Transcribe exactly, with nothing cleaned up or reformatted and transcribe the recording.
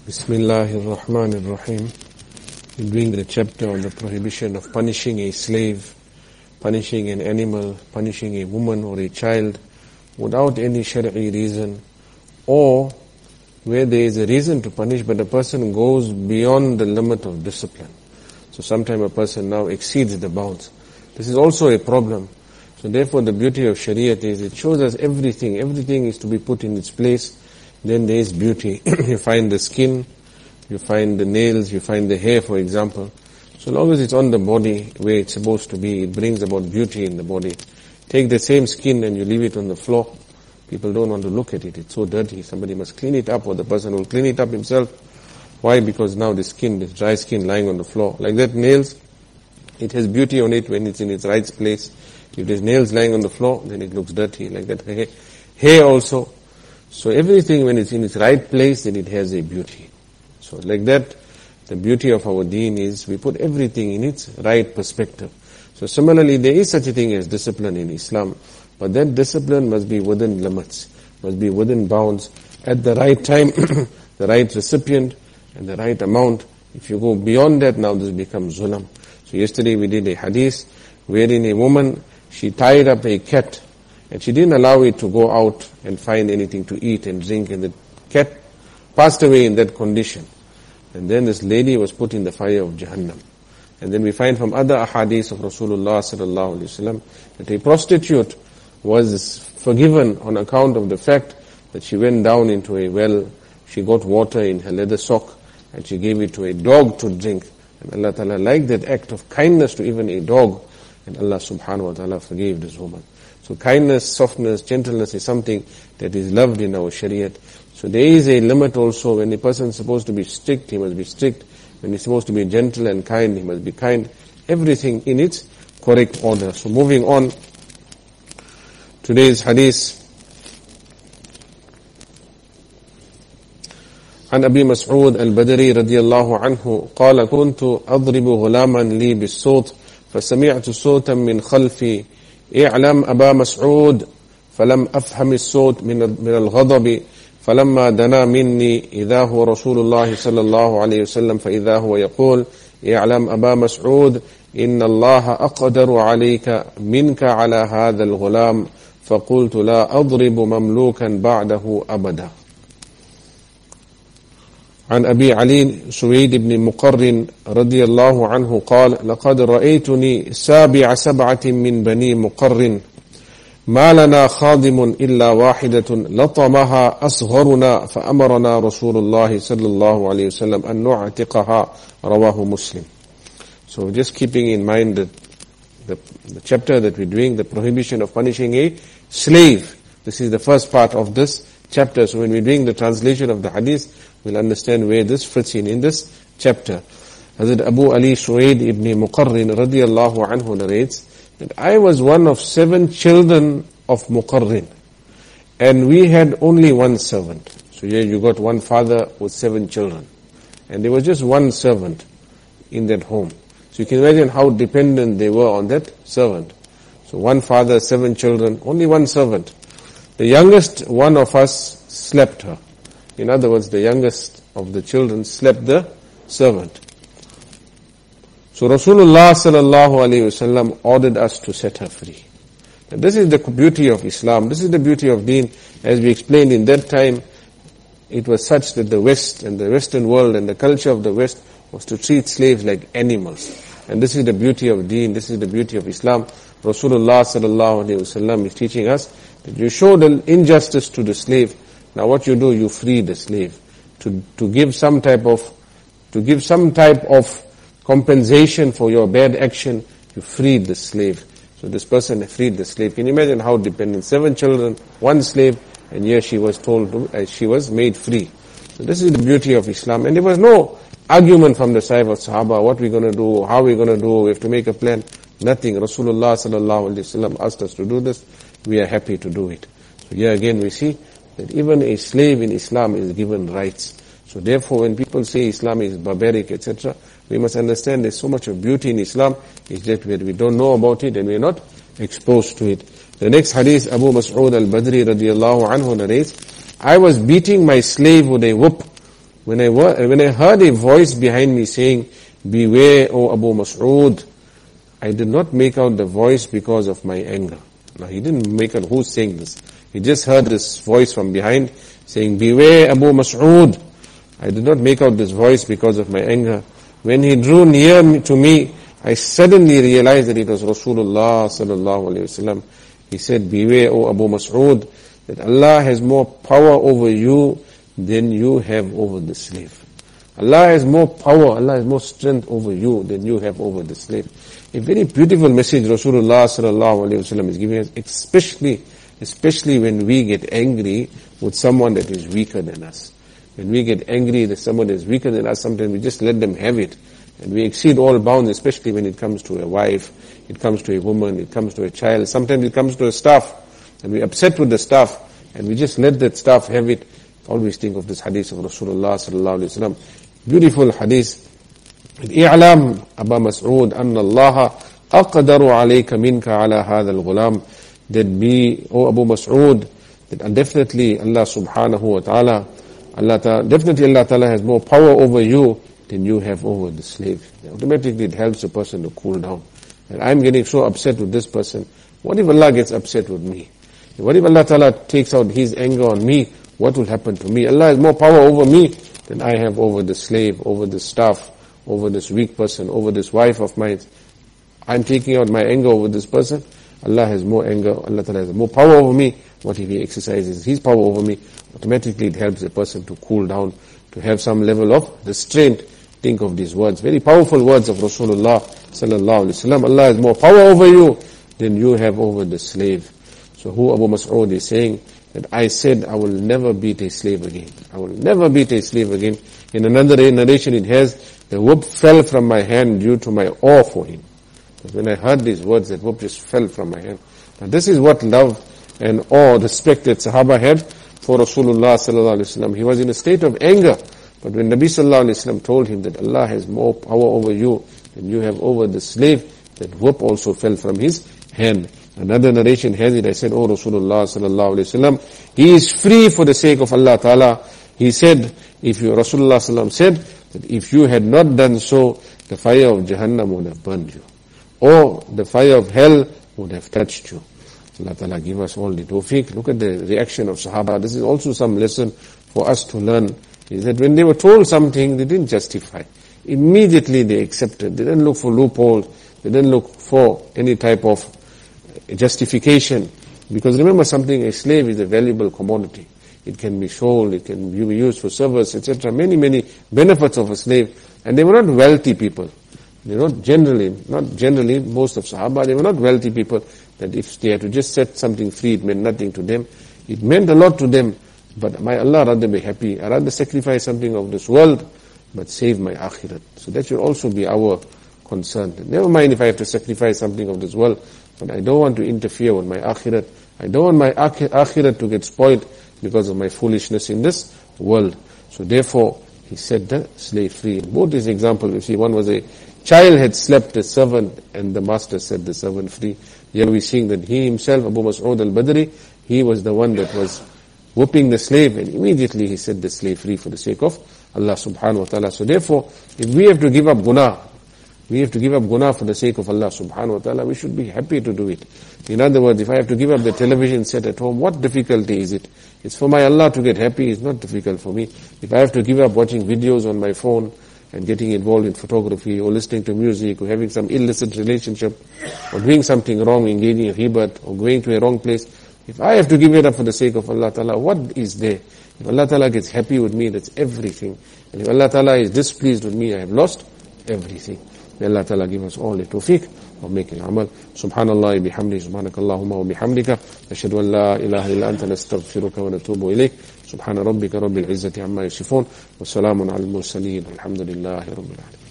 Bismillahirrahmanirrahim. We're doing the chapter on the prohibition of punishing a slave, punishing an animal, punishing a woman or a child without any Shari'i reason, or where there is a reason to punish but a person goes beyond the limit of discipline. So sometimes a person now exceeds the bounds. This is also a problem. So therefore the beauty of Shariat is it shows us everything. Everything is to be put in its place. Then there is beauty. You find the skin, you find the nails, you find the hair, for example. So long as it's on the body where it's supposed to be, it brings about beauty in the body. Take the same skin and you leave it on the floor. People don't want to look at it. It's so dirty. Somebody must clean it up, or the person will clean it up himself. Why? Because now the skin, this dry skin lying on the floor. Like that, nails, it has beauty on it when it's in its right place. If there's nails lying on the floor, then it looks dirty. Like that, hair, hair also. So everything when it's in its right place, then it has a beauty. So like that, the beauty of our deen is we put everything in its right perspective. So similarly, there is such a thing as discipline in Islam, but that discipline must be within limits, must be within bounds, at the right time, the right recipient, and the right amount. If you go beyond that, now this becomes zulam. So yesterday we did a hadith wherein a woman, she tied up a cat, and she didn't allow it to go out and find anything to eat and drink, and the cat passed away in that condition. And then this lady was put in the fire of Jahannam. And then we find from other ahadith of Rasulullah sallallahu alaihi wasallam that a prostitute was forgiven on account of the fact that she went down into a well, she got water in her leather sock, and she gave it to a dog to drink. And Allah Ta'ala liked that act of kindness to even a dog, and Allah subhanahu wa ta'ala forgave this woman. So kindness, softness, gentleness is something that is loved in our Shariat. So there is a limit also. When a person is supposed to be strict, he must be strict. When he's supposed to be gentle and kind, he must be kind. Everything in its correct order. So moving on, today's hadith. عن أبي مسعود البدري رضي الله عنه قال كنت أضرب غلاما لي بالصوت فسمعت صوتا من خلفي اعلم أبا مسعود فلم أفهم الصوت من من الغضب فلما دنا مني إذا هو رسول الله صلى الله عليه وسلم فإذا هو يقول اعلم أبا مسعود إن الله أقدر عليك منك على هذا الغلام فقلت لا أضرب مملوكا بعده أبدا. عن أبي علي سويد بن مقرن رضي الله عنه قال لقد رأيتني سابع سبعة من بني مقرن ما لنا خادم إلا واحدة لطمها أصغرنا فأمرنا رسول الله صلى الله عليه وسلم أن نعتقها رواه مسلم. So just keeping in mind that the, the chapter that we're doing, the prohibition of punishing a slave. This is the first part of this chapter. So when we're doing the translation of the hadith, we'll understand where this fits in in this chapter. Hazrat Abu Ali Suwaid ibn Muqarrin radiyallahu anhu narrates that I was one of seven children of Muqarrin, and we had only one servant. So here you got one father with seven children, and there was just one servant in that home. So you can imagine how dependent they were on that servant. So one father, seven children, only one servant. The youngest one of us slept her. In other words, the youngest of the children slept the servant. So Rasulullah sallallahu alaihi wasallam ordered us to set her free. And this is the beauty of Islam. This is the beauty of Deen. As we explained, in that time, it was such that the West and the Western world and the culture of the West was to treat slaves like animals. And this is the beauty of Deen. This is the beauty of Islam. Rasulullah sallallahu alaihi wasallam is teaching us that you show the injustice to the slave. Now what you do, you free the slave to to give some type of to give some type of compensation for your bad action. You freed the slave. So this person freed the slave. Can you imagine how dependent? Seven children, one slave, and here she was told to, uh, she was made free. So this is the beauty of Islam. And there was no argument from the side of Sahaba. What we're going to do? How we're going to do? We have to make a plan. Nothing. Rasulullah sallallahu alaihi wasallam asked us to do this. We are happy to do it. So here again we see that even a slave in Islam is given rights. So therefore when people say Islam is barbaric, et cetera, we must understand there's so much of beauty in Islam, it's just that we don't know about it and we're not exposed to it. The next hadith, Abu Mas'ud al-Badri radiyallahu anhu narrates, I was beating my slave with a whip when I, when I heard a voice behind me saying, beware, O Abu Mas'ud, I did not make out the voice because of my anger. Now he didn't make out who's saying this. He just heard this voice from behind saying, beware, Abu Mas'ud. I did not make out this voice because of my anger. When he drew near to me, I suddenly realized that it was Rasulullah sallallahu alayhi wasallam. He said, beware, O Abu Mas'ud, that Allah has more power over you than you have over the slave. Allah has more power, Allah has more strength over you than you have over the slave. A very beautiful message Rasulullah sallallahu alayhi wasallam is giving us, especially, especially when we get angry with someone that is weaker than us. When we get angry that someone is weaker than us, sometimes we just let them have it. And we exceed all bounds, especially when it comes to a wife, it comes to a woman, it comes to a child, sometimes it comes to a staff. And we're upset with the staff, and we just let that staff have it. Always think of this hadith of Rasulullah sallallahu alayhi wasallam. Beautiful hadith. إِعْلَمْ أَبَا مَسْعُودَ أَنَّ اللَّهَ أَقْدَرُ عَلَيْكَ مِنْكَ عَلَى هَذَا الْغُلَامِ. That be, O Abu Mas'ud, that definitely Allah subhanahu wa ta'ala, Allah ta'ala, definitely Allah ta'ala has more power over you than you have over the slave. Automatically it helps the person to cool down. And I'm getting so upset with this person. What if Allah gets upset with me? What if Allah ta'ala takes out His anger on me? What will happen to me? Allah has more power over me than I have over the slave, over the staff, over this weak person, over this wife of mine. I'm taking out my anger over this person. Allah has more anger, Allah ta'ala has more power over me. What if He exercises His power over me? Automatically it helps the person to cool down, to have some level of restraint. Think of these words, very powerful words of Rasulullah sallallahu alaihi wasallam. Allah has more power over you than you have over the slave. So who Abu Mas'ud is saying that I said I will never beat a slave again. I will never beat a slave again. In another narration it has, the whip fell from my hand due to my awe for him. But when I heard these words, that whip just fell from my hand. Now this is what love and awe, respect that Sahaba had for Rasulullah sallallahu alaihi wasallam. He was in a state of anger. But when Nabi sallallahu alaihi wasallam told him that Allah has more power over you than you have over the slave, that whip also fell from his hand. Another narration has it, I said, oh Rasulullah sallallahu alaihi wasallam, he is free for the sake of Allah ta'ala. He said, if you, Rasulullah sallallahu said, that if you had not done so, the fire of Jahannam would have burned you. Or the fire of hell would have touched you. Allah ta'ala give us all the tawfiq. Look at the reaction of Sahaba. This is also some lesson for us to learn. Is that when they were told something, they didn't justify. Immediately they accepted. They didn't look for loopholes. They didn't look for any type of justification. Because remember something, a slave is a valuable commodity. It can be sold, it can be used for service, et cetera. Many, many benefits of a slave. And they were not wealthy people. They were not generally, not generally, most of Sahaba, they were not wealthy people that if they had to just set something free, it meant nothing to them. It meant a lot to them. But my Allah rather be happy. I rather sacrifice something of this world, but save my akhirat. So that should also be our concern. Never mind if I have to sacrifice something of this world, but I don't want to interfere with my akhirat. I don't want my akhirat to get spoiled because of my foolishness in this world. So therefore, he set the slave free. In both these examples, you see, one was a child had slept a servant, and the master set the servant free. Here we're seeing that he himself, Abu Mas'ud al-Badri, he was the one that was whipping the slave, and immediately he set the slave free for the sake of Allah subhanahu wa ta'ala. So therefore, if we have to give up guna, we have to give up guna for the sake of Allah subhanahu wa ta'ala, we should be happy to do it. In other words, if I have to give up the television set at home, what difficulty is it? It's for my Allah to get happy, it's not difficult for me. If I have to give up watching videos on my phone and getting involved in photography or listening to music or having some illicit relationship or doing something wrong, engaging in ribat or going to a wrong place, if I have to give it up for the sake of Allah Ta'ala, what is there? If Allah Ta'ala gets happy with me, that's everything. And if Allah Ta'ala is displeased with me, I have lost everything. May Allah Ta'ala give us all the tawfiq of making amal. Subhanallah bihamdi, subhanakallahumma wa bihamdika, ashhadu an la ilaha illa anta nastaghfiruka wa natubu ilayk. Subhana rabbika rabbil izzati amma yasifun, wa salamun ala al-mursaleen, alhamdulillahi rabbil alamin.